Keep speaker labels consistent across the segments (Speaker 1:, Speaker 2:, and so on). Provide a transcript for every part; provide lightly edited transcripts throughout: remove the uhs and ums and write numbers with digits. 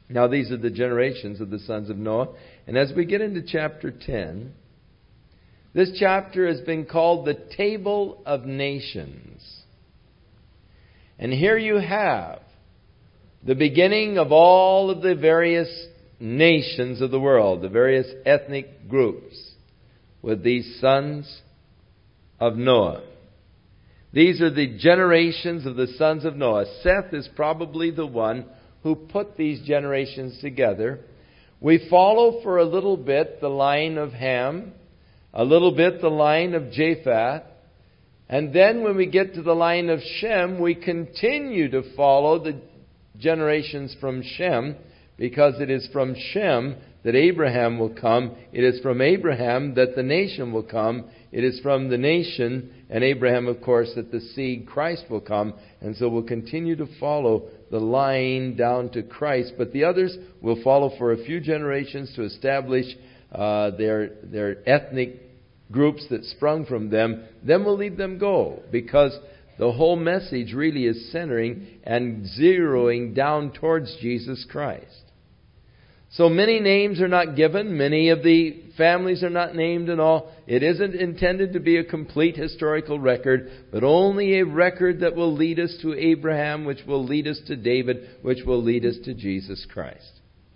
Speaker 1: Now these are the generations of the sons of Noah. And as we get into chapter 10, this chapter has been called the Table of Nations. And here you have the beginning of all of the various nations of the world, the various ethnic groups, with these sons of Noah. These are the generations of the sons of Noah. Seth is probably the one who put these generations together. We follow for a little bit the line of Ham, a little bit the line of Japheth, and then when we get to the line of Shem, we continue to follow the generations from Shem, because it is from Shem that Abraham will come. It is from Abraham that the nation will come. It is from the nation and Abraham, of course, that the seed Christ will come. And so we'll continue to follow the line down to Christ. But the others will follow for a few generations to establish their ethnic groups that sprung from them. Then we'll leave them go, because the whole message really is centering and zeroing down towards Jesus Christ. So many names are not given. Many of the families are not named and all. It isn't intended to be a complete historical record, but only a record that will lead us to Abraham, which will lead us to David, which will lead us to Jesus Christ.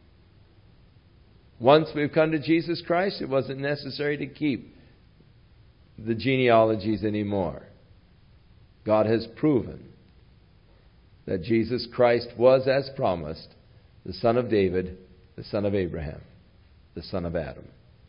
Speaker 1: Once we've come to Jesus Christ, it wasn't necessary to keep the genealogies anymore. God has proven that Jesus Christ was, as promised, the son of David, the son of Abraham, the son of Adam.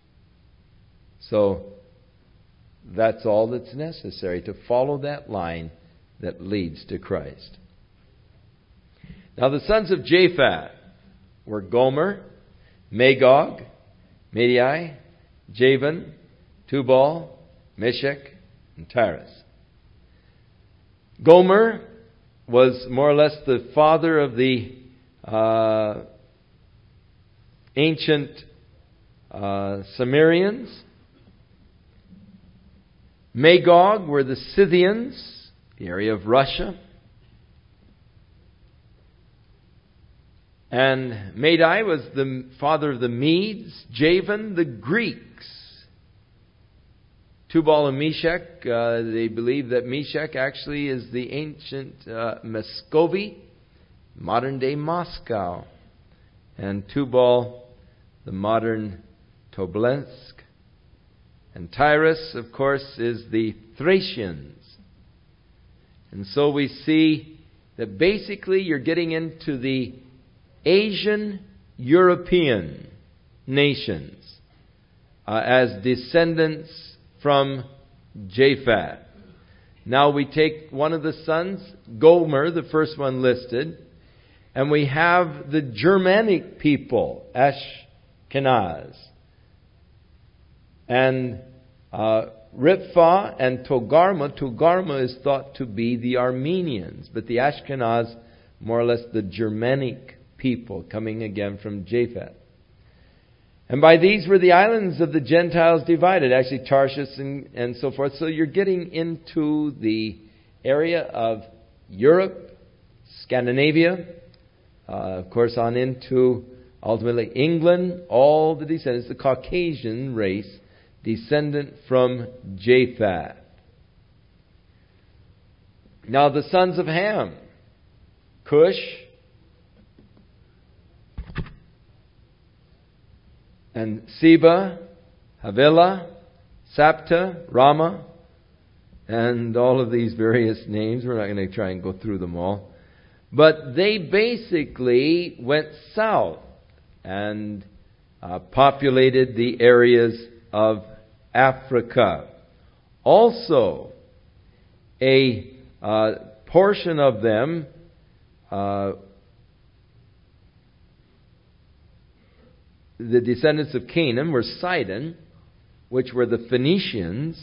Speaker 1: So that's all that's necessary, to follow that line that leads to Christ. Now the sons of Japheth were Gomer, Magog, Madai, Javan, Tubal, Meshech, and Tiras. Gomer was more or less the father of the ancient Sumerians. Magog were the Scythians, the area of Russia. And Madai was the father of the Medes. Javan, the Greeks. Tubal and Meshech, they believe that Meshech actually is the ancient Muscovy, modern day Moscow. And Tubal, the modern Tobolsk. And Tyrus, of course, is the Thracians. And so we see that basically you're getting into the Asian European nations as descendants from Japheth. Now we take one of the sons, Gomer, the first one listed, and we have the Germanic people, Ashkenaz. And Ripha and Togarma. Togarma is thought to be the Armenians, but the Ashkenaz, more or less the Germanic people, coming again from Japheth. And by these were the islands of the Gentiles divided, actually Tarshish and so forth. So you're getting into the area of Europe, Scandinavia, of course on into ultimately England, all the descendants, the Caucasian race, descendant from Japheth. Now the sons of Ham, Cush, and Seba, Havilah, Sapta, Rama, and all of these various names. We're not going to try and go through them all. But they basically went south and populated the areas of Africa. Also, a portion of them the descendants of Canaan were Sidon, which were the Phoenicians.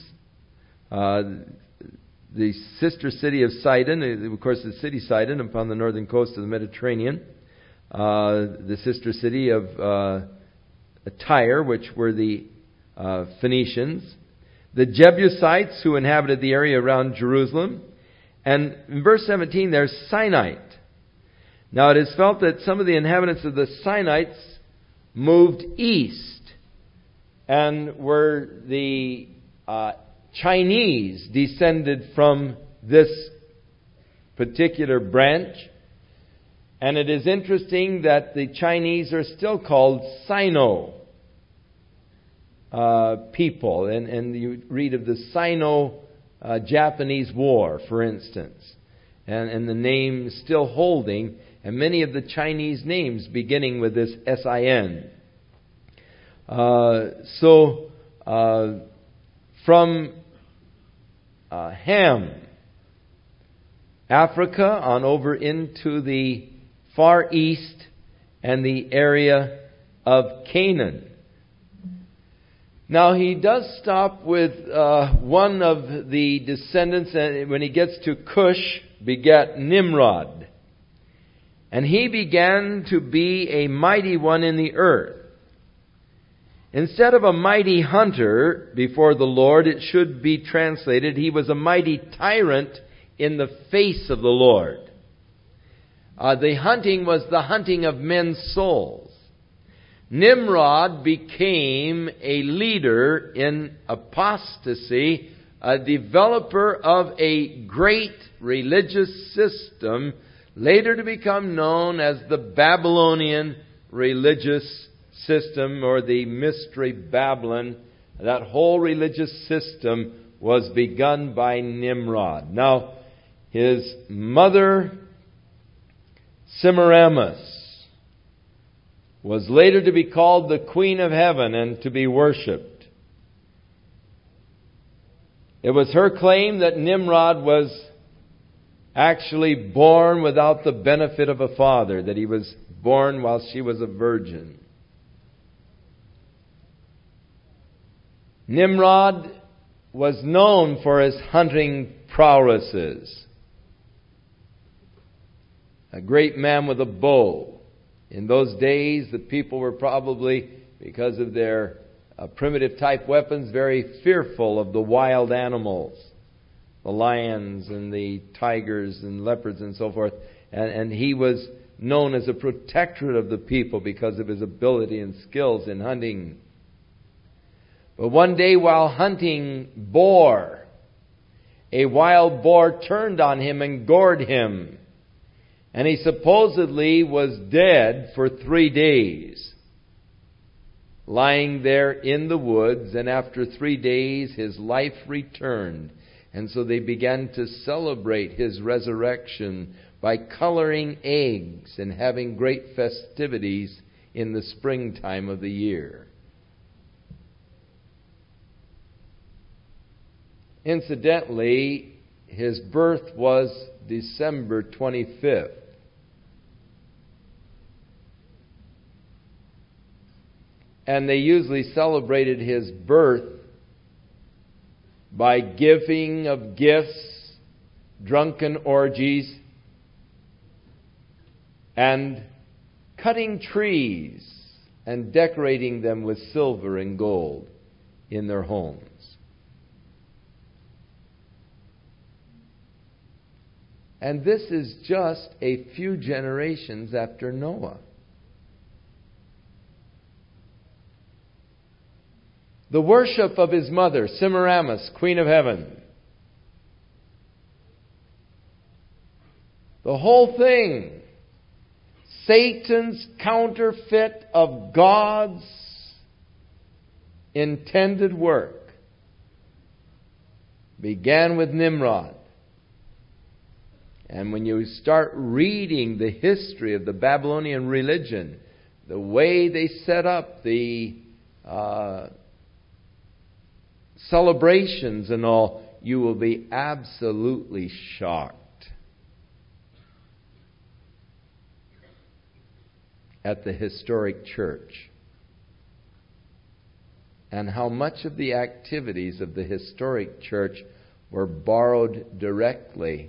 Speaker 1: The sister city of Sidon, of course the city Sidon upon the northern coast of the Mediterranean. The sister city of Tyre, which were the Phoenicians. The Jebusites, who inhabited the area around Jerusalem. And in verse 17 there's Sinite. Now it is felt that some of the inhabitants of the Sinites moved east and were the Chinese descended from this particular branch. And it is interesting that the Chinese are still called Sino people. And you read of the Sino-Japanese War, for instance. And the name is still holding. And many of the Chinese names beginning with this S-I-N. From Ham, Africa, on over into the Far East and the area of Canaan. Now he does stop with one of the descendants, and when he gets to Cush, begat Nimrod. And he began to be a mighty one in the earth. Instead of a mighty hunter before the Lord, it should be translated, he was a mighty tyrant in the face of the Lord. The hunting was the hunting of men's souls. Nimrod became a leader in apostasy, a developer of a great religious system, later to become known as the Babylonian religious system, or the Mystery Babylon. That whole religious system was begun by Nimrod. Now, his mother, Semiramis, was later to be called the Queen of Heaven and to be worshipped. It was her claim that Nimrod was actually born without the benefit of a father, that he was born while she was a virgin. Nimrod was known for his hunting prowesses. A great man with a bow. In those days, the people were probably, because of their primitive type weapons, very fearful of the wild animals. The lions and the tigers and leopards and so forth. And he was known as a protectorate of the people because of his ability and skills in hunting. But one day while hunting boar, a wild boar turned on him and gored him. And he supposedly was dead for 3 days, lying there in the woods. And after 3 days, his life returned. And so they began to celebrate his resurrection by coloring eggs and having great festivities in the springtime of the year. Incidentally, his birth was December 25th. And they usually celebrated his birth by giving of gifts, drunken orgies, and cutting trees and decorating them with silver and gold in their homes. And this is just a few generations after Noah. The worship of his mother, Semiramis, Queen of Heaven. The whole thing, Satan's counterfeit of God's intended work, began with Nimrod. And when you start reading the history of the Babylonian religion, the way they set up the celebrations and all, you will be absolutely shocked at the historic church and how much of the activities of the historic church were borrowed directly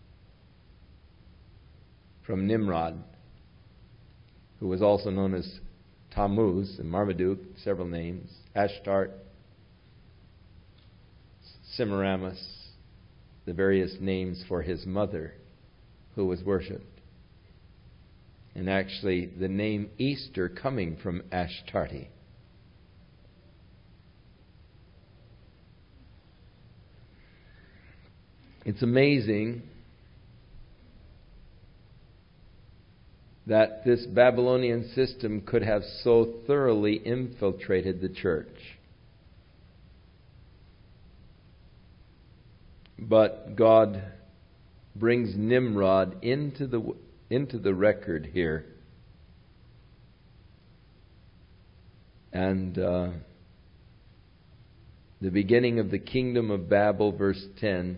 Speaker 1: from Nimrod, who was also known as Tammuz and Marmaduke, several names, Ashtart, Semiramis, the various names for his mother, who was worshipped. and actually the name Easter coming from Ashtarti. It's amazing that this Babylonian system could have so thoroughly infiltrated the church. But God brings Nimrod into the record here. And the beginning of the kingdom of Babel, verse 10.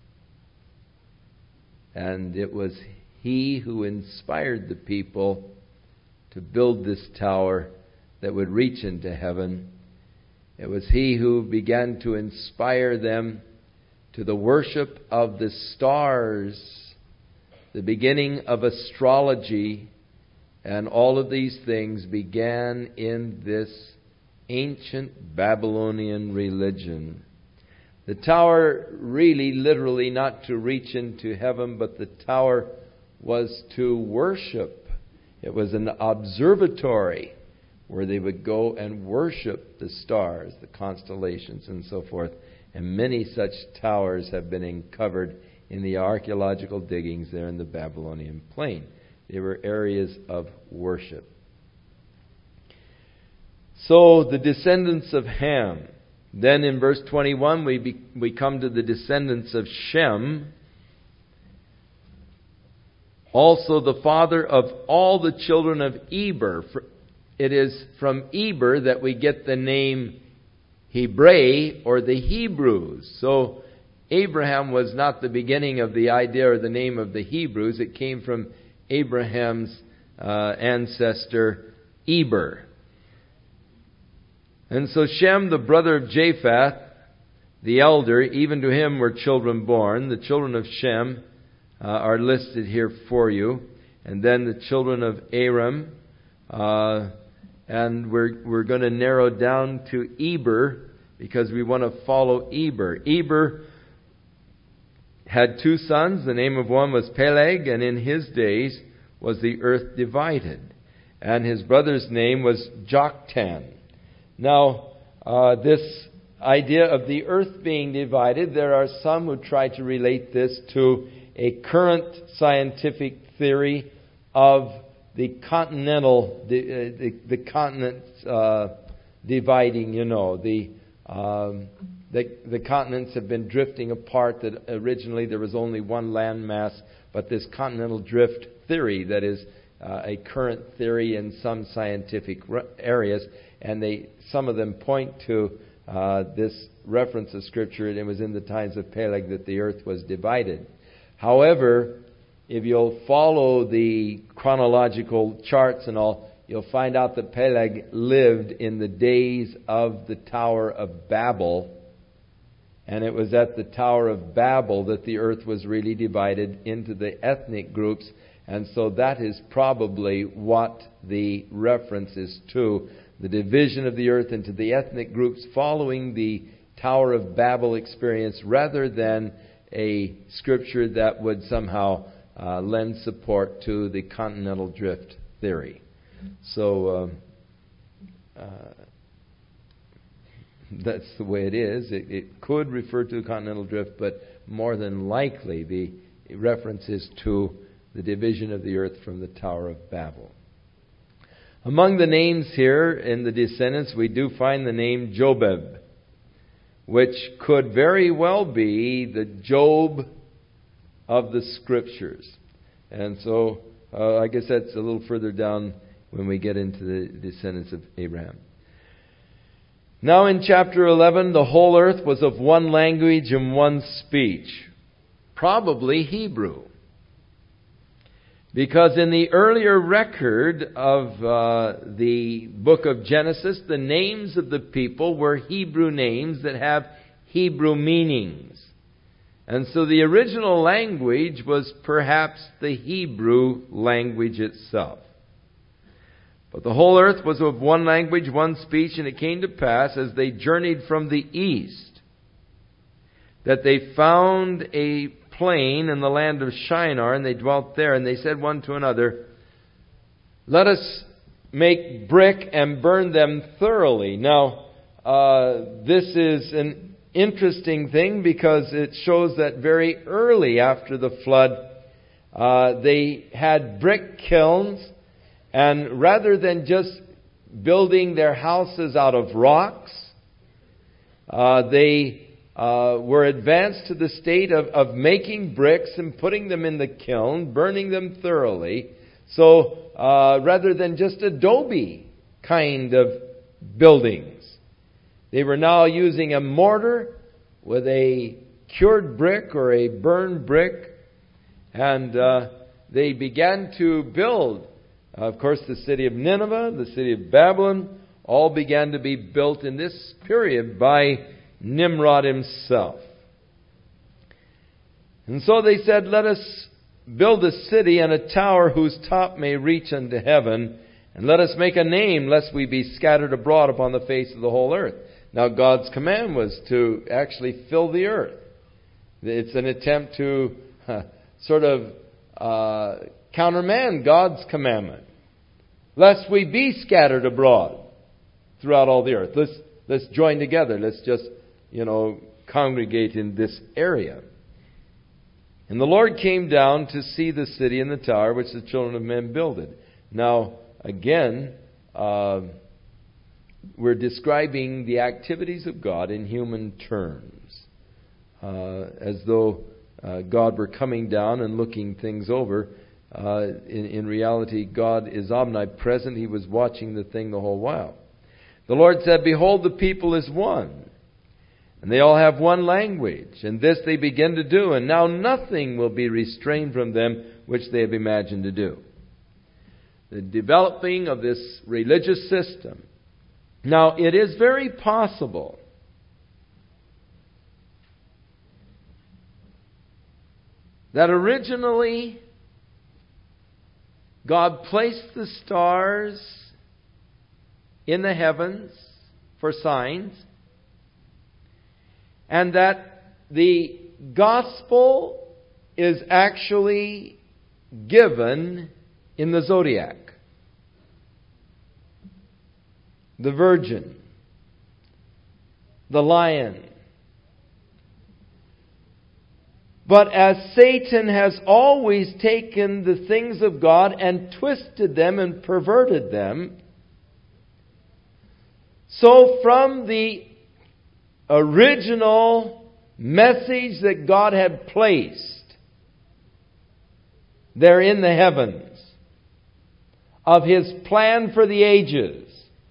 Speaker 1: And it was he who inspired the people to build this tower that would reach into heaven. It was he who began to inspire them to the worship of the stars, the beginning of astrology, and all of these things began in this ancient Babylonian religion. The tower really, literally, not to reach into heaven, but the tower was to worship. It was an observatory where they would go and worship the stars, the constellations, and so forth. And many such towers have been uncovered in the archaeological diggings there in the Babylonian plain. They were areas of worship. So the descendants of Ham. Then in verse 21 we come to the descendants of Shem, also the father of all the children of Eber. It is from Eber that we get the name Hebrae, or the Hebrews. So Abraham was not the beginning of the idea or the name of the Hebrews. It came from Abraham's ancestor Eber. And so Shem, the brother of Japheth, the elder, even to him were children born. The children of Shem are listed here for you. And then the children of Aram. And we're going to narrow down to Eber, because we want to follow Eber. Eber had two sons. The name of one was Peleg, and in his days was the earth divided. And his brother's name was Joktan. Now, this idea of the earth being divided, there are some who try to relate this to a current scientific theory of the continental, the continents dividing. The continents have been drifting apart. That originally there was only one landmass, but this continental drift theory that is a current theory in some scientific areas, and some of them point to this reference of Scripture, and it was in the times of Peleg that the earth was divided. However, if you'll follow the chronological charts and all, you'll find out that Peleg lived in the days of the Tower of Babel. And it was at the Tower of Babel that the earth was really divided into the ethnic groups. And so that is probably what the reference is to. The division of the earth into the ethnic groups following the Tower of Babel experience, rather than a scripture that would somehow lend support to the continental drift theory. So that's the way it is. It could refer to the continental drift, but more than likely the reference is to the division of the earth from the Tower of Babel. Among the names here in the descendants, we do find the name Jobab, which could very well be the Job of the Scriptures. And so I guess that's a little further down when we get into the descendants of Abraham. Now in chapter 11, the whole earth was of one language and one speech, probably Hebrew. Because in the earlier record of the book of Genesis, the names of the people were Hebrew names that have Hebrew meanings. And so the original language was perhaps the Hebrew language itself. But the whole earth was of one language, one speech, and it came to pass as they journeyed from the east that they found a plain in the land of Shinar, and they dwelt there, and they said one to another, let us make brick and burn them thoroughly. Now, this is an interesting thing because it shows that very early after the flood, they had brick kilns, and rather than just building their houses out of rocks, they were advanced to the state of making bricks and putting them in the kiln, burning them thoroughly. So rather than just adobe kind of buildings, they were now using a mortar with a cured brick or a burned brick, and they began to build. Of course, the city of Nineveh, the city of Babylon, all began to be built in this period by Nimrod himself. And so they said, let us build a city and a tower whose top may reach unto heaven, and let us make a name, lest we be scattered abroad upon the face of the whole earth. Now, God's command was to actually fill the earth. It's an attempt to sort of countermand God's commandment, lest we be scattered abroad throughout all the earth. Let's join together. Let's just, congregate in this area. And the Lord came down to see the city and the tower which the children of men builded. Now, again, we're describing the activities of God in human terms, as though God were coming down and looking things over. In reality, God is omnipresent. He was watching the thing the whole while. The Lord said, behold, the people is one, and they all have one language, and this they begin to do, and now nothing will be restrained from them which they have imagined to do. The developing of this religious system. Now, it is very possible that originally God placed the stars in the heavens for signs, and that the gospel is actually given in the zodiac. The virgin, the lion. But as Satan has always taken the things of God and twisted them and perverted them, so from the original message that God had placed there in the heavens of His plan for the ages,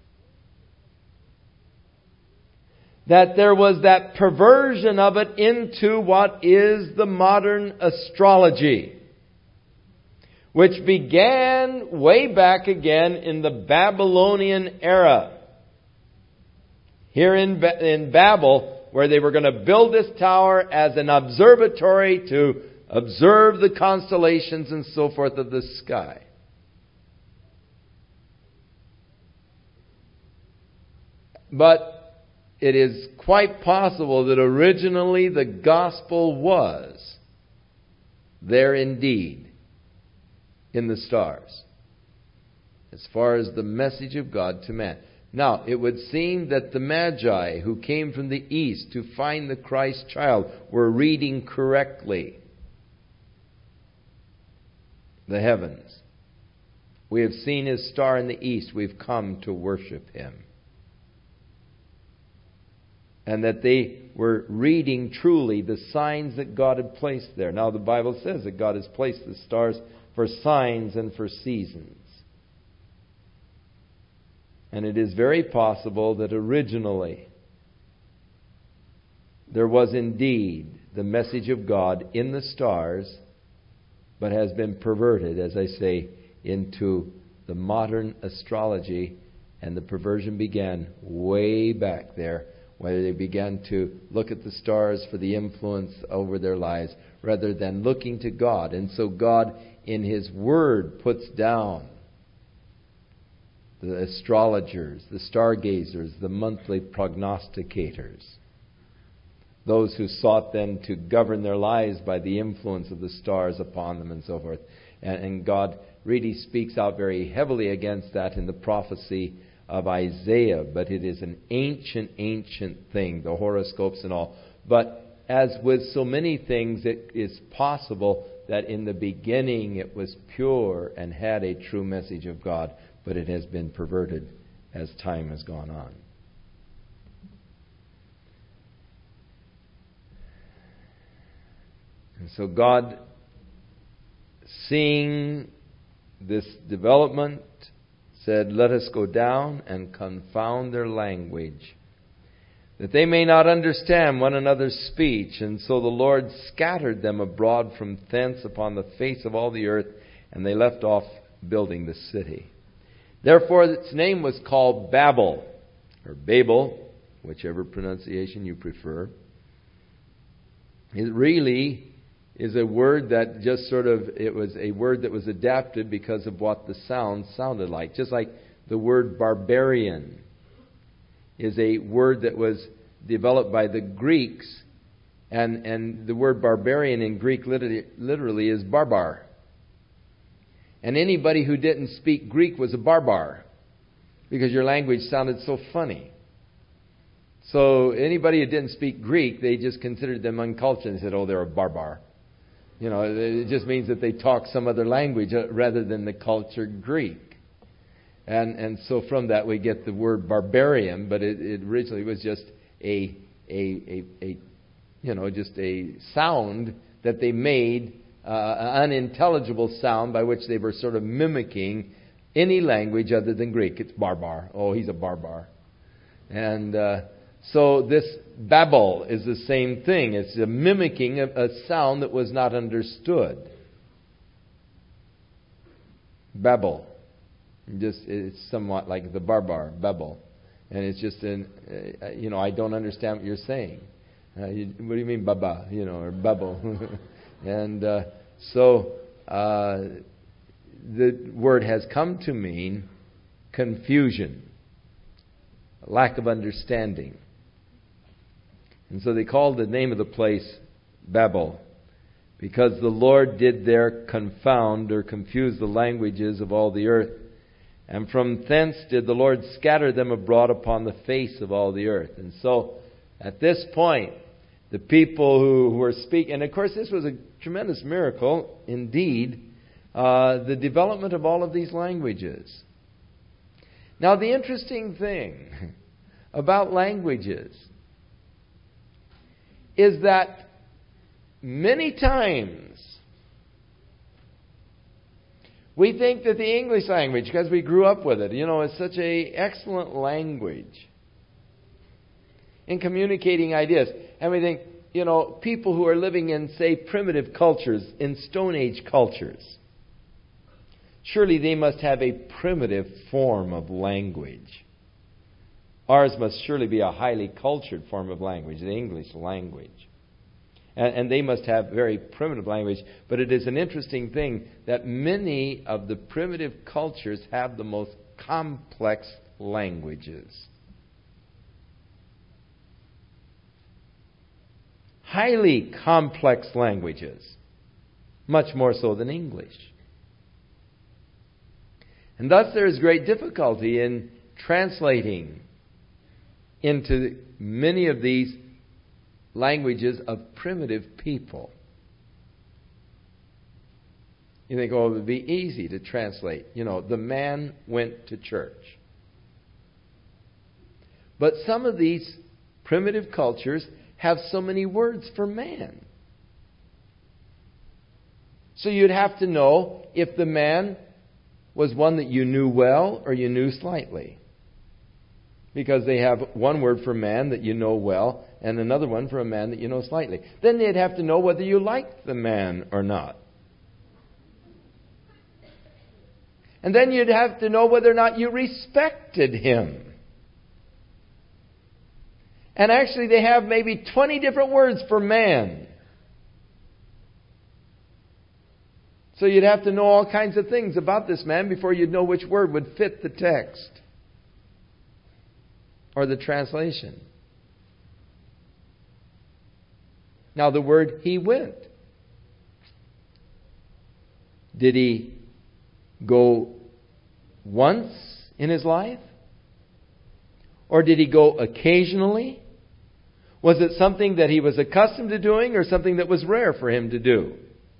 Speaker 1: that there was that perversion of it into what is the modern astrology, which began way back again in the Babylonian era. Here in Babel, where they were going to build this tower as an observatory to observe the constellations and so forth of the sky. But it is quite possible that originally the gospel was there indeed in the stars, as far as the message of God to man. Now, it would seem that the Magi who came from the east to find the Christ child were reading correctly the heavens. We have seen His star in the east. We've come to worship Him. And that they were reading truly the signs that God had placed there. Now, the Bible says that God has placed the stars for signs and for seasons. And it is very possible that originally there was indeed the message of God in the stars, but has been perverted, as I say, into the modern astrology. And the perversion began way back there, where they began to look at the stars for the influence over their lives rather than looking to God. And so God, in His Word, puts down the astrologers, the stargazers, the monthly prognosticators, those who sought then to govern their lives by the influence of the stars upon them and so forth. And God really speaks out very heavily against that in the prophecy of Isaiah. But it is an ancient thing, the horoscopes and all. But as with so many things, it is possible that in the beginning it was pure and had a true message of God, but it has been perverted as time has gone on. And so God, seeing this development, said, "Let us go down and confound their language, that they may not understand one another's speech." And so the Lord scattered them abroad from thence upon the face of all the earth, and they left off building the city. Therefore its name was called Babel, or Babel, whichever pronunciation you prefer. It really is a word that just it was a word that was adapted because of what the sound sounded like. Just like the word barbarian is a word that was developed by the Greeks, and the word barbarian in Greek literally is barbar. And anybody who didn't speak Greek was a barbar, because your language sounded so funny. So anybody who didn't speak Greek, they just considered them uncultured and said, "Oh, they're a barbar." You know, it just means that they talk some other language rather than the cultured Greek. And so from that we get the word barbarian, but it originally was just a sound that they made, an unintelligible sound by which they were sort of mimicking any language other than Greek. It's barbar. Oh, he's a barbar. And so this Babel is the same thing. It's a mimicking a sound that was not understood. Babel. It's somewhat like the barbar, Babel. And it's just I don't understand what you're saying. What do you mean, baba? Or Babel. And so the word has come to mean confusion, lack of understanding. And so they called the name of the place Babel, because the Lord did there confound or confuse the languages of all the earth. And from thence did the Lord scatter them abroad upon the face of all the earth. And so at this point, the people who were speaking, and of course this was a tremendous miracle indeed, the development of all of these languages. Now the interesting thing about languages is that many times we think that the English language, because we grew up with it, is such an excellent language in communicating ideas. And we think, people who are living in, say, primitive cultures, in Stone Age cultures, surely they must have a primitive form of language. Ours must surely be a highly cultured form of language, the English language. And they must have very primitive language. But it is an interesting thing that many of the primitive cultures have the most complex languages. Highly complex languages. Much more so than English. And thus there is great difficulty in translating into many of these languages of primitive people. You think, it would be easy to translate. The man went to church. But some of these primitive cultures have so many words for man. So you'd have to know if the man was one that you knew well or you knew slightly. Because they have one word for man that you know well and another one for a man that you know slightly. Then they'd have to know whether you liked the man or not. And then you'd have to know whether or not you respected him. And actually they have maybe 20 different words for man. So you'd have to know all kinds of things about this man before you'd know which word would fit the text or the translation. Now the word he went. Did he go once in his life? Or did he go occasionally? Was it something that he was accustomed to doing or something that was rare for him to do?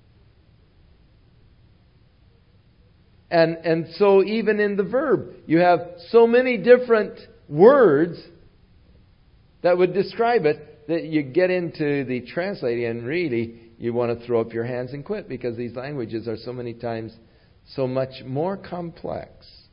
Speaker 1: And so even in the verb, you have so many different words that would describe it that you get into the translating and really you want to throw up your hands and quit, because these languages are so many times so much more complex.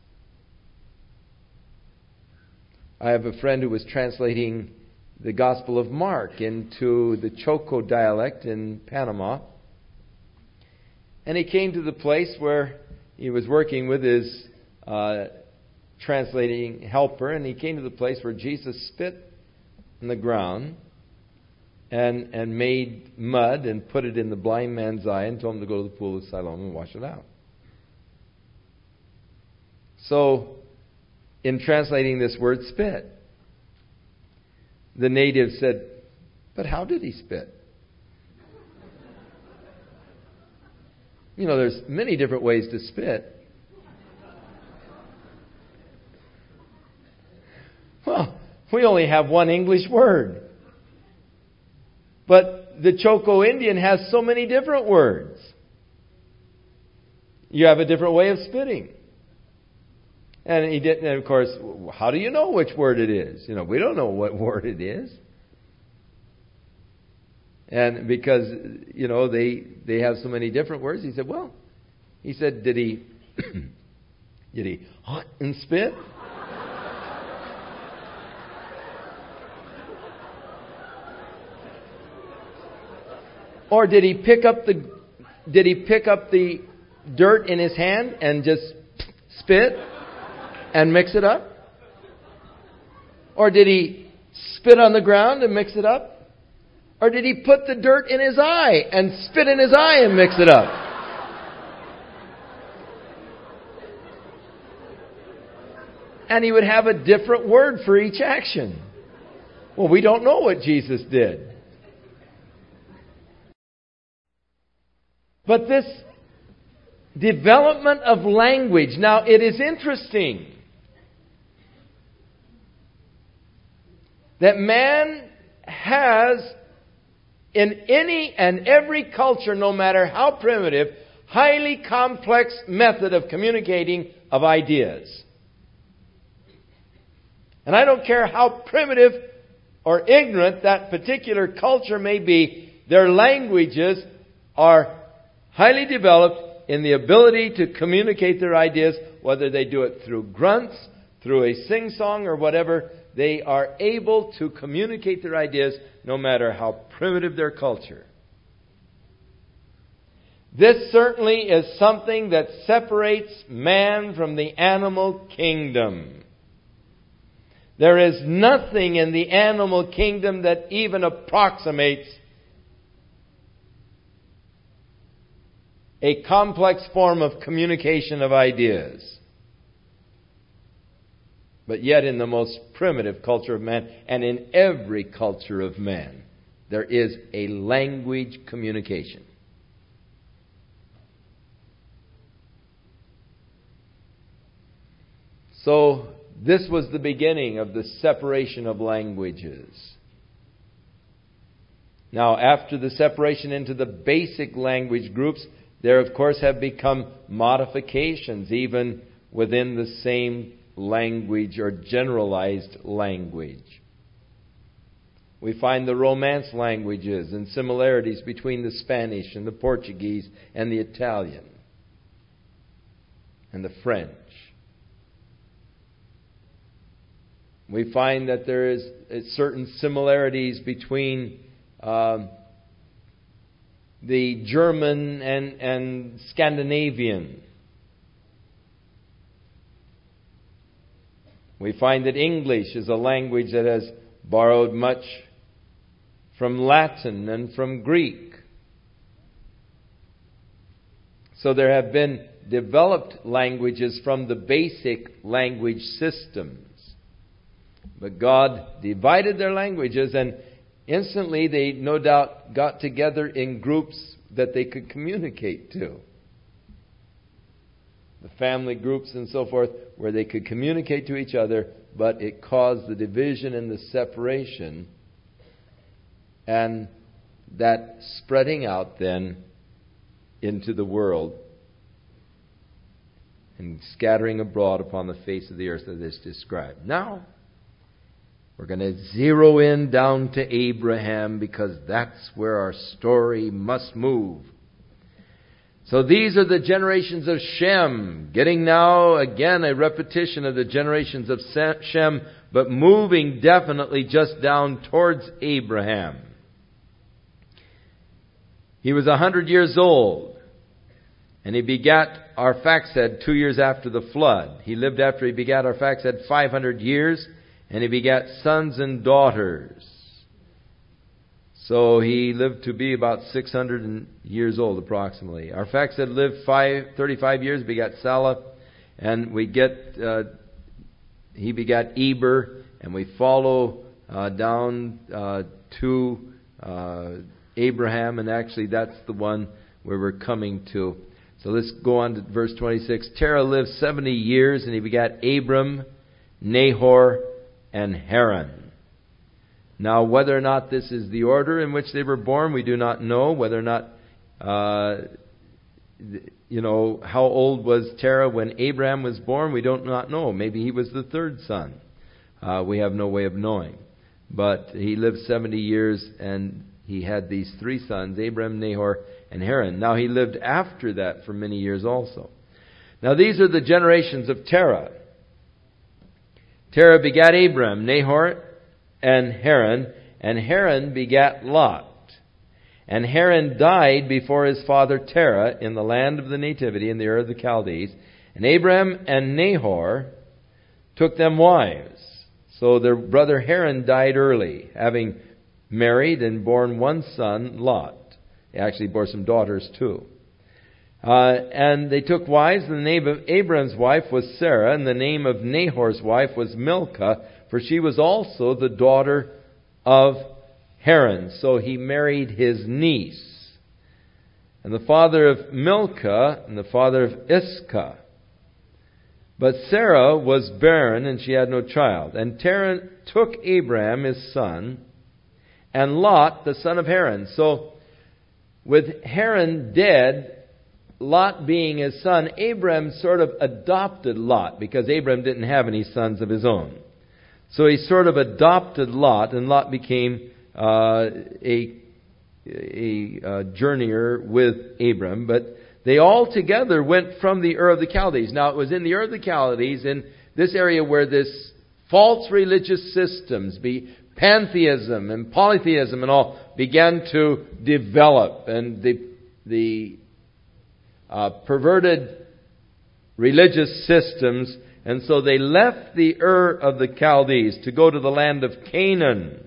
Speaker 1: I have a friend who was translating the Gospel of Mark into the Choco dialect in Panama. And he came to the place where he was working with his translating helper, and he came to the place where Jesus spit on the ground and made mud and put it in the blind man's eye and told him to go to the pool of Siloam and wash it out. So, in translating this word spit, the native said, "But how did he spit?" You know, there's many different ways to spit. Well, we only have one English word. But the Choco Indian has so many different words. You have a different way of spitting. And he didn't, and of course, how do you know which word it is? You know, we don't know what word it is. And because, you know, they have so many different words, he said, did he did he hunt and spit? Or did he pick up the dirt in his hand and just spit and mix it up? Or did he spit on the ground and mix it up? Or did he put the dirt in his eye and spit in his eye and mix it up? And he would have a different word for each action. Well, we don't know what Jesus did. But this development of language, now it is interesting that man has, in any and every culture, no matter how primitive, highly complex method of communicating of ideas. And I don't care how primitive or ignorant that particular culture may be, their languages are highly developed in the ability to communicate their ideas, whether they do it through grunts, through a sing-song or whatever. They are able to communicate their ideas no matter how primitive their culture. This certainly is something that separates man from the animal kingdom. There is nothing in the animal kingdom that even approximates a complex form of communication of ideas. But yet in the most primitive culture of man, and in every culture of man, there is a language communication. So, this was the beginning of the separation of languages. Now, after the separation into the basic language groups, there, of course, have become modifications even within the same language or generalized language. We find the Romance languages and similarities between the Spanish and the Portuguese and the Italian and the French. We find that there is certain similarities between the German and Scandinavian. We find that English is a language that has borrowed much from Latin and from Greek. So there have been developed languages from the basic language systems. But God divided their languages, and instantly they no doubt got together in groups that they could communicate to. the family groups and so forth, where they could communicate to each other, but it caused the division and the separation, and that spreading out then into the world and scattering abroad upon the face of the earth as is described. Now, we're going to zero in down to Abraham, because that's where our story must move. So these are the generations of Shem, getting now again a repetition of the generations of Shem, but moving definitely just down towards Abraham. He was 100 years old, and he begat Arphaxad 2 years after the flood. He lived after he begat Arphaxad 500 years, and he begat sons and daughters. So he lived to be about 600 years old approximately. Arphaxad lived 35 years, begat Salah, and we get, he begat Eber, and we follow down to Abraham, and actually that's the one where we're coming to. So let's go on to verse 26. Terah lived 70 years, and he begat Abram, Nahor, and Haran. Now, whether or not this is the order in which they were born, we do not know. Whether or not, how old was Terah when Abraham was born, we do not know. Maybe he was the third son. We have no way of knowing. But he lived 70 years, and he had these three sons, Abram, Nahor, and Haran. Now, he lived after that for many years also. Now, these are the generations of Terah. Terah begat Abram, Nahor, and Haran begat Lot. And Haran died before his father Terah in the land of the nativity in the Ur of the Chaldees. And Abram and Nahor took them wives. So their brother Haran died early, having married and borne one son, Lot. He actually bore some daughters too. And they took wives, and the name of Abram's wife was Sarah, and the name of Nahor's wife was Milcah, for she was also the daughter of Haran. So he married his niece. And the father of Milcah, and the father of Iscah. But Sarah was barren, and she had no child. And Terah took Abram his son, and Lot the son of Haran. So, with Haran dead, Lot being his son, Abram sort of adopted Lot, because Abram didn't have any sons of his own. So he sort of adopted Lot, and Lot became a journeyer with Abram. But they all together went from the Ur of the Chaldees. Now, it was in the Ur of the Chaldees, in this area where this false religious systems, pantheism and polytheism and all, began to develop. And the perverted religious systems. And so they left the Ur of the Chaldees to go to the land of Canaan.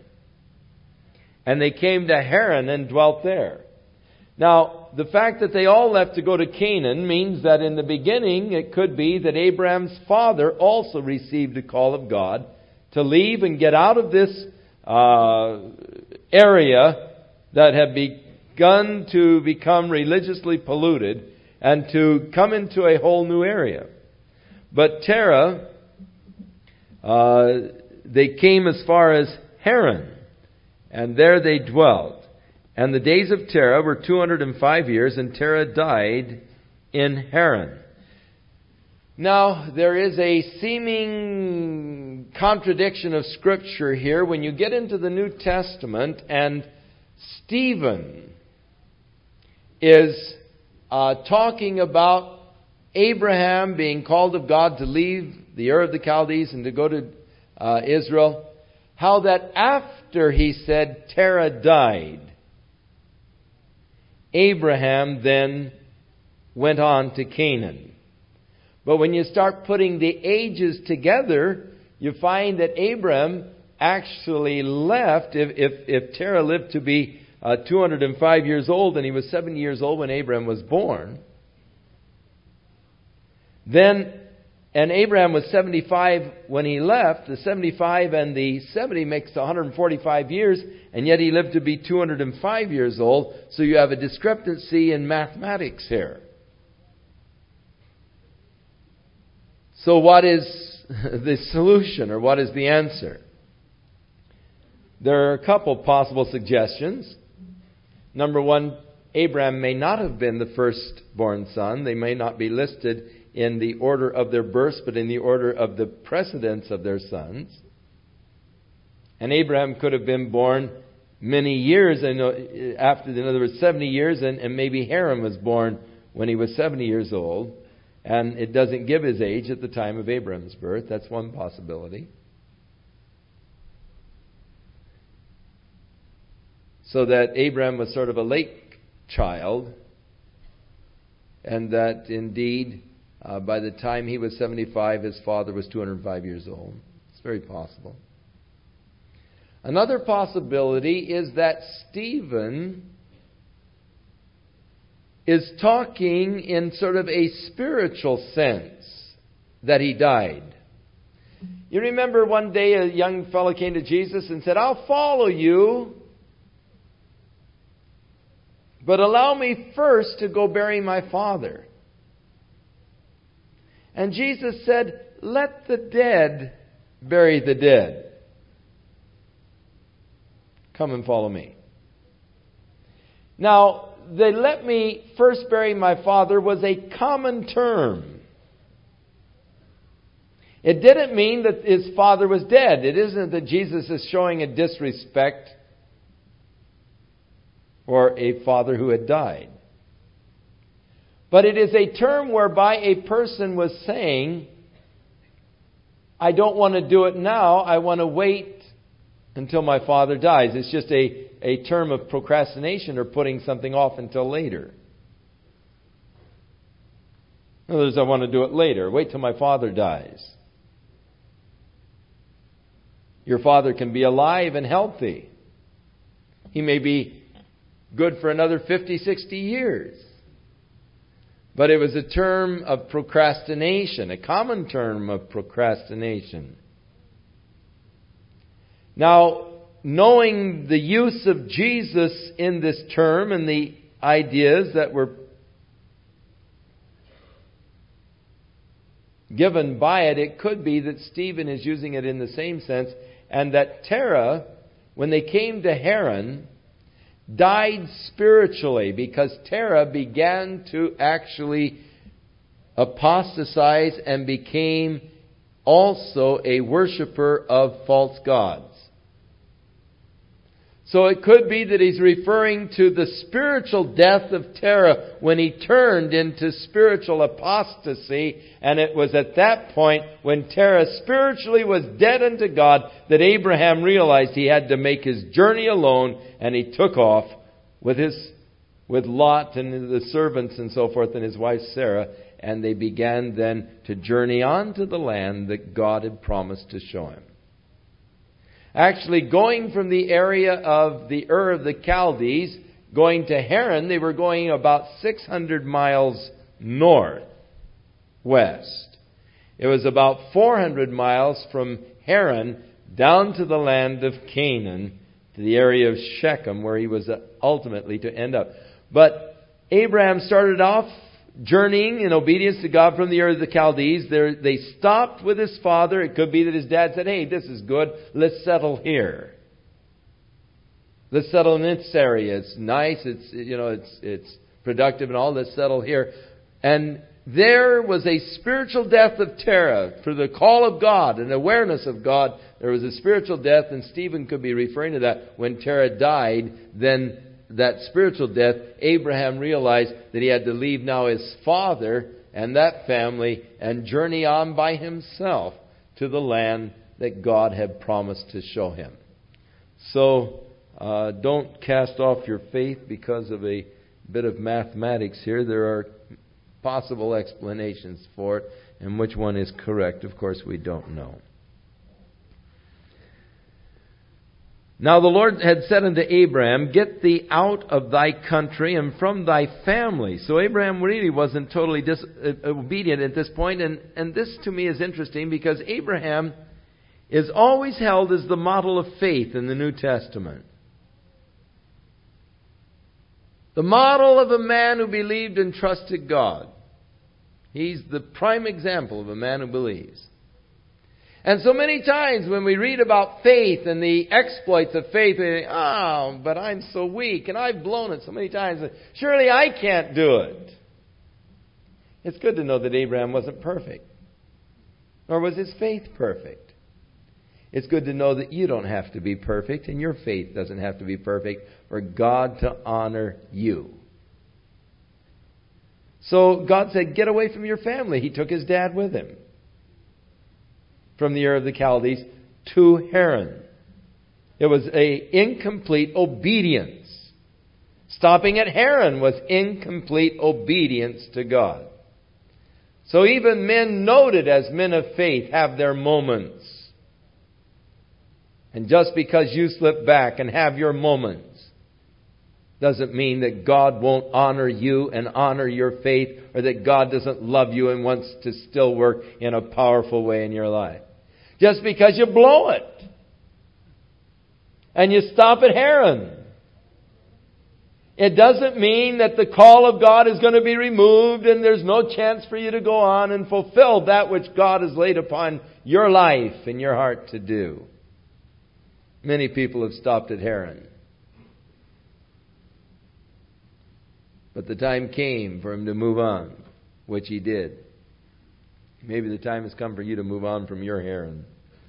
Speaker 1: And they came to Haran and dwelt there. Now, the fact that they all left to go to Canaan means that in the beginning it could be that Abraham's father also received a call of God to leave and get out of this area that had begun to become religiously polluted and to come into a whole new area. But Terah, they came as far as Haran, and there they dwelt. And the days of Terah were 205 years, and Terah died in Haran. Now, there is a seeming contradiction of Scripture here when you get into the New Testament, and Stephen is talking about Abraham being called of God to leave the Ur of the Chaldees and to go to Israel. How that after he said Terah died, Abraham then went on to Canaan. But when you start putting the ages together, you find that Abraham actually left, if Terah lived to be 205 years old, and he was 70 years old when Abraham was born, then, and Abraham was 75 when he left, the 75 and the 70 makes 145 years, and yet he lived to be 205 years old, so you have a discrepancy in mathematics here. So what is the solution, or what is the answer? There are a couple possible suggestions. Number one, Abraham may not have been the firstborn son. They may not be listed in the order of their births, but in the order of the precedence of their sons. And Abraham could have been born many years after, in other words, 70 years, and maybe Haran was born when he was 70 years old. And it doesn't give his age at the time of Abraham's birth. That's one possibility. So that Abraham was sort of a late child, and that indeed by the time he was 75, his father was 205 years old. It's very possible. Another possibility is that Stephen is talking in sort of a spiritual sense that he died. You remember one day a young fellow came to Jesus and said, "I'll follow you, but allow me first to go bury my father." And Jesus said, "Let the dead bury the dead. Come and follow me." Now, the "let me first bury my father" was a common term. It didn't mean that his father was dead. It isn't that Jesus is showing a disrespect for a father who had died. But it is a term whereby a person was saying, "I don't want to do it now. I want to wait until my father dies." It's just a term of procrastination, or putting something off until later. In other words, I want to do it later. Wait till my father dies. Your father can be alive and healthy. He may be good for another 50, 60 years. But it was a term of procrastination, a common term of procrastination. Now, knowing the use of Jesus in this term and the ideas that were given by it, it could be that Stephen is using it in the same sense, and that Terah, when they came to Haran, died spiritually, because Terah began to actually apostatize and became also a worshiper of false gods. So it could be that he's referring to the spiritual death of Terah when he turned into spiritual apostasy. And it was at that point, when Terah spiritually was dead unto God, that Abraham realized he had to make his journey alone, and he took off with Lot and the servants and so forth, and his wife Sarah, and they began then to journey on to the land that God had promised to show him. Actually, going from the area of the Ur of the Chaldees, going to Haran, they were going about 600 miles northwest. It was about 400 miles from Haran down to the land of Canaan, to the area of Shechem, where he was ultimately to end up. But Abraham started off journeying in obedience to God from the Ur of the Chaldees. They stopped with his father. It could be that his dad said, "Hey, this is good. Let's settle here. Let's settle in this area. It's nice. It's productive and all. Let's settle here." And there was a spiritual death of Terah for the call of God and awareness of God. There was a spiritual death, and Stephen could be referring to that. When Terah died, then that spiritual death, Abraham realized that he had to leave now his father and that family and journey on by himself to the land that God had promised to show him. So don't cast off your faith because of a bit of mathematics here. There are possible explanations for it, and which one is correct, of course, we don't know. Now the Lord had said unto Abraham, "Get thee out of thy country and from thy family." So Abraham really wasn't totally disobedient at this point. And this to me is interesting, because Abraham is always held as the model of faith in the New Testament. The model of a man who believed and trusted God. He's the prime example of a man who believes. And so many times when we read about faith and the exploits of faith, we think, oh, but I'm so weak and I've blown it so many times. Surely I can't do it. It's good to know that Abraham wasn't perfect. Nor was his faith perfect. It's good to know that you don't have to be perfect and your faith doesn't have to be perfect for God to honor you. So God said, get away from your family. He took his dad with him from the Ur of the Chaldees to Haran. It was an incomplete obedience. Stopping at Haran was incomplete obedience to God. So even men noted as men of faith have their moments. And just because you slip back and have your moments doesn't mean that God won't honor you and honor your faith, or that God doesn't love you and wants to still work in a powerful way in your life. Just because you blow it and you stop at Haran, it doesn't mean that the call of God is going to be removed and there's no chance for you to go on and fulfill that which God has laid upon your life and your heart to do. Many people have stopped at Haran. But the time came for him to move on, which he did. Maybe the time has come for you to move on from your Haran.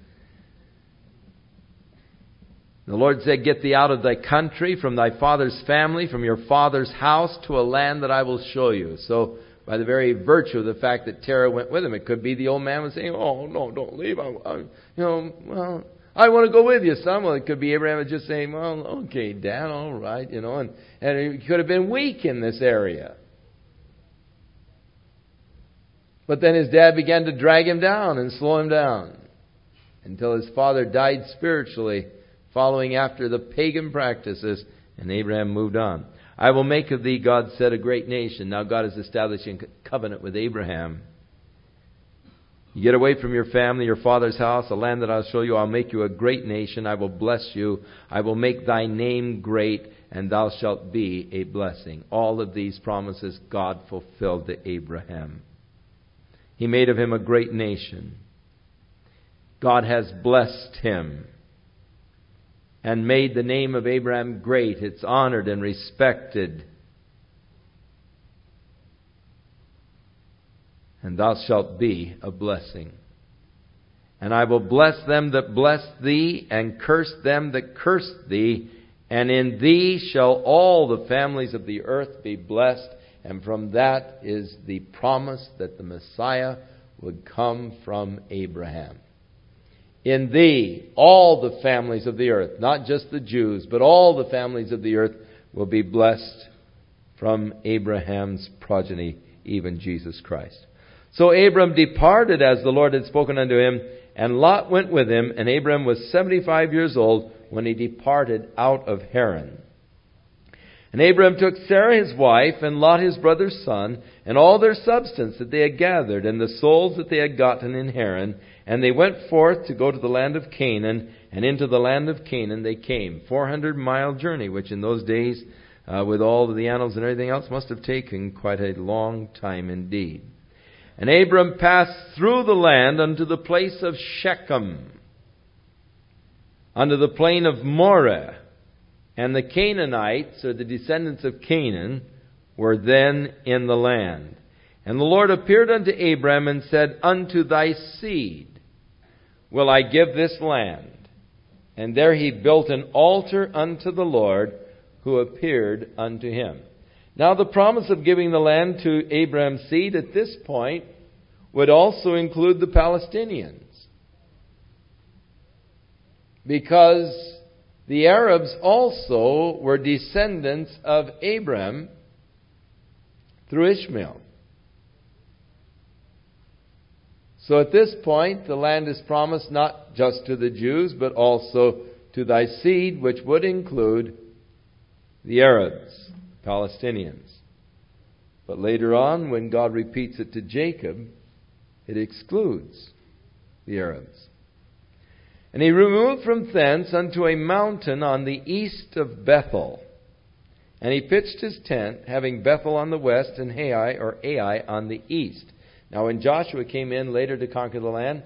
Speaker 1: The Lord said, get thee out of thy country, from thy father's family, from your father's house, to a land that I will show you. So, by the very virtue of the fact that Terah went with him, it could be the old man was saying, oh, no, don't leave. I want to go with you, son. Well, it could be Abraham was just saying, well, okay, Dad, all right, and he could have been weak in this area. But then his dad began to drag him down and slow him down until his father died spiritually, following after the pagan practices, and Abraham moved on. I will make of thee, God said, a great nation. Now God is establishing a covenant with Abraham. You get away from your family, your father's house, a land that I'll show you. I'll make you a great nation. I will bless you. I will make thy name great, and thou shalt be a blessing. All of these promises God fulfilled to Abraham. He made of him a great nation. God has blessed him and made the name of Abraham great. It's honored and respected. And thou shalt be a blessing. And I will bless them that bless thee, and curse them that curse thee. And in thee shall all the families of the earth be blessed. And from that is the promise that the Messiah would come from Abraham. In thee, all the families of the earth, not just the Jews, but all the families of the earth will be blessed from Abraham's progeny, even Jesus Christ. So Abram departed as the Lord had spoken unto him, and Lot went with him, and Abram was 75 years old when he departed out of Haran. And Abram took Sarah his wife, and Lot his brother's son, and all their substance that they had gathered, and the souls that they had gotten in Haran, and they went forth to go to the land of Canaan, and into the land of Canaan they came. 400-mile journey, which in those days, with all of the animals and everything else, must have taken quite a long time indeed. And Abram passed through the land unto the place of Shechem, unto the plain of Moreh. And the Canaanites, or the descendants of Canaan, were then in the land. And the Lord appeared unto Abram and said, unto thy seed will I give this land. And there he built an altar unto the Lord, who appeared unto him. Now the promise of giving the land to Abraham's seed at this point would also include the Palestinians. Because the Arabs also were descendants of Abraham through Ishmael. So at this point, the land is promised not just to the Jews, but also to thy seed, which would include the Arabs, Palestinians. But later on, when God repeats it to Jacob, it excludes the Arabs. And he removed from thence unto a mountain on the east of Bethel. And he pitched his tent, having Bethel on the west and Ai on the east. Now when Joshua came in later to conquer the land,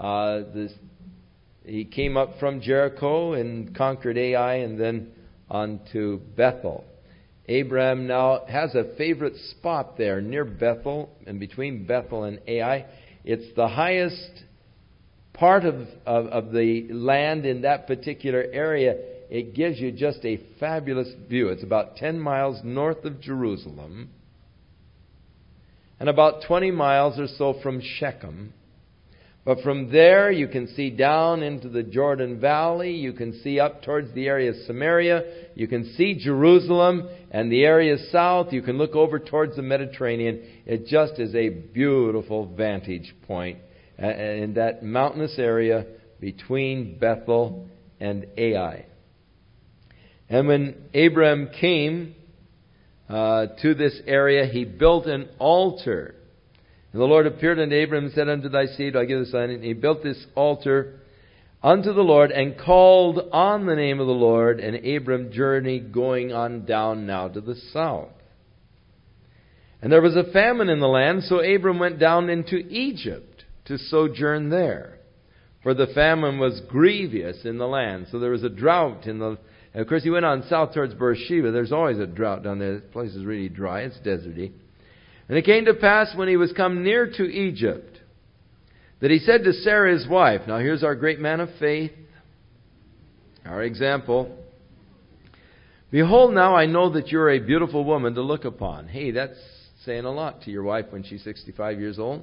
Speaker 1: he came up from Jericho and conquered Ai and then on to Bethel. Abraham now has a favorite spot there near Bethel and between Bethel and Ai. It's the highest part of the land in that particular area. It gives you just a fabulous view. It's about 10 miles north of Jerusalem and about 20 miles or so from Shechem. But from there, you can see down into the Jordan Valley. You can see up towards the area of Samaria. You can see Jerusalem and the area south. You can look over towards the Mediterranean. It just is a beautiful vantage point in that mountainous area between Bethel and Ai. And when Abraham came to this area, he built an altar. And the Lord appeared unto Abraham and said, unto thy seed I'll give this land. And he built this altar unto the Lord and called on the name of the Lord. And Abram journeyed going on down now to the south. And there was a famine in the land, so Abram went down into Egypt to sojourn there. For the famine was grievous in the land. So there was a drought in the... And of course he went on south towards Beersheba. There's always a drought down there. The place is really dry. It's deserty. And it came to pass when he was come near to Egypt that he said to Sarah his wife, now here's our great man of faith, our example. Behold, now I know that you're a beautiful woman to look upon. Hey, that's saying a lot to your wife when she's 65 years old.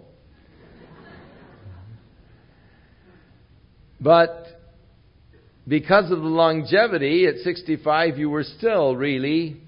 Speaker 1: But because of the longevity, at 65 you were still really,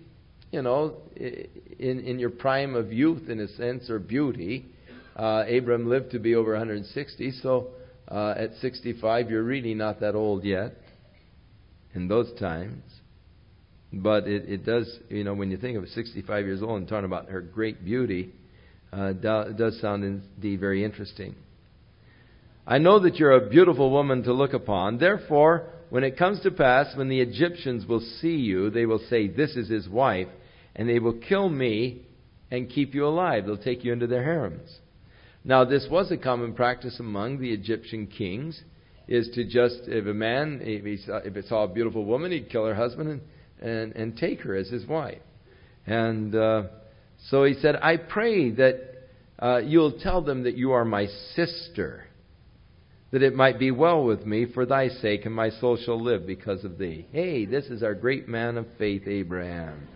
Speaker 1: in your prime of youth, in a sense, or beauty. Abram lived to be over 160, so at 65 you're really not that old yet in those times. But it does, when you think of 65 years old and talking about her great beauty, it does sound indeed very interesting. I know that you're a beautiful woman to look upon. Therefore, when it comes to pass, when the Egyptians will see you, they will say, this is his wife, and they will kill me and keep you alive. They'll take you into their harems. Now, this was a common practice among the Egyptian kings, is to just, if a man, if he saw a beautiful woman, he'd kill her husband and take her as his wife. And so he said, I pray that you'll tell them that you are my sister, that it might be well with me for thy sake, and my soul shall live because of thee. Hey, this is our great man of faith, Abraham.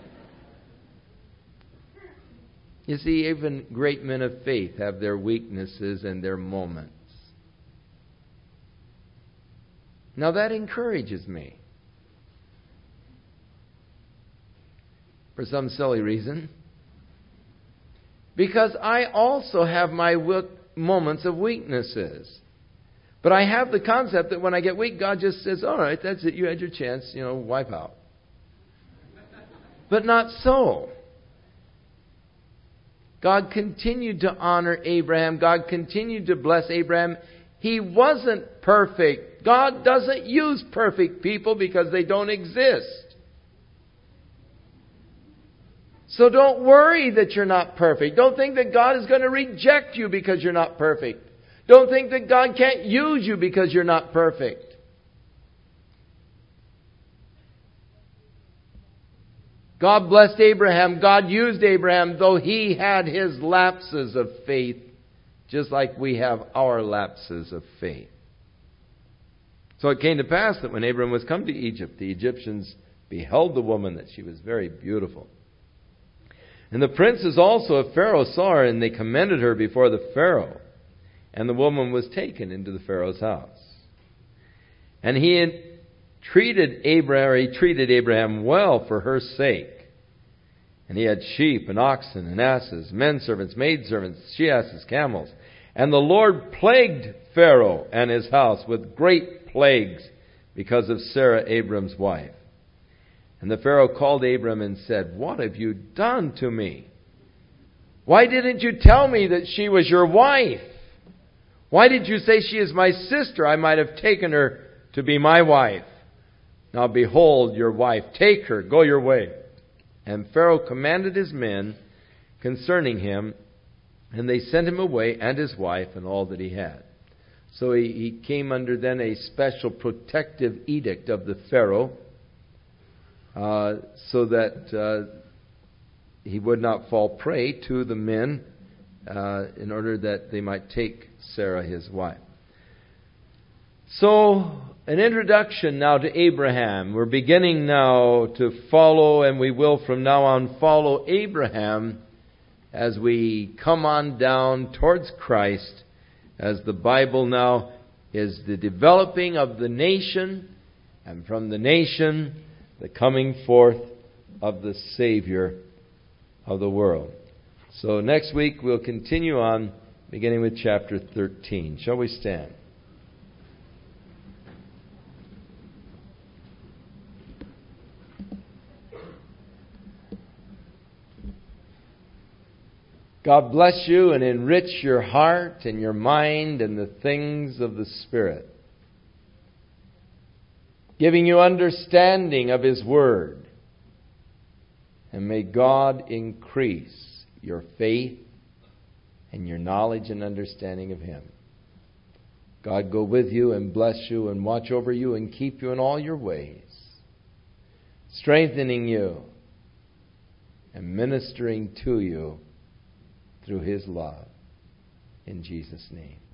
Speaker 1: You see, even great men of faith have their weaknesses and their moments. Now that encourages me. For some silly reason. Because I also have my moments of weaknesses. But I have the concept that when I get weak, God just says, all right, that's it, you had your chance, wipe out. But not so. God continued to honor Abraham. God continued to bless Abraham. He wasn't perfect. God doesn't use perfect people because they don't exist. So don't worry that you're not perfect. Don't think that God is going to reject you because you're not perfect. Don't think that God can't use you because you're not perfect. God blessed Abraham. God used Abraham, though he had his lapses of faith, just like we have our lapses of faith. So it came to pass that when Abraham was come to Egypt, the Egyptians beheld the woman, that she was very beautiful. And the princes also of Pharaoh saw her, and they commended her before the Pharaoh. And the woman was taken into the Pharaoh's house. And he treated Abraham well for her sake. And he had sheep and oxen and asses, men servants, maid servants, she asses, camels. And the Lord plagued Pharaoh and his house with great plagues because of Sarah, Abram's wife. And the Pharaoh called Abram and said, what have you done to me? Why didn't you tell me that she was your wife? Why did you say she is my sister? I might have taken her to be my wife. Now behold your wife. Take her. Go your way. And Pharaoh commanded his men concerning him, And they sent him away, and his wife, and all that he had. So he came under then a special protective edict of the Pharaoh, so that he would not fall prey to the men, in order that they might take Sarah his wife. So, an introduction now to Abraham. We're beginning now to follow, and we will from now on follow Abraham as we come on down towards Christ, as the Bible now is the developing of the nation, and from the nation, the coming forth of the Savior of the world. So next week we'll continue on, beginning with chapter 13. Shall we stand? God bless you and enrich your heart and your mind and the things of the Spirit, giving you understanding of His Word. And may God increase your faith and your knowledge and understanding of Him. God go with you and bless you and watch over you and keep you in all your ways, strengthening you and ministering to you through His love. In Jesus' name.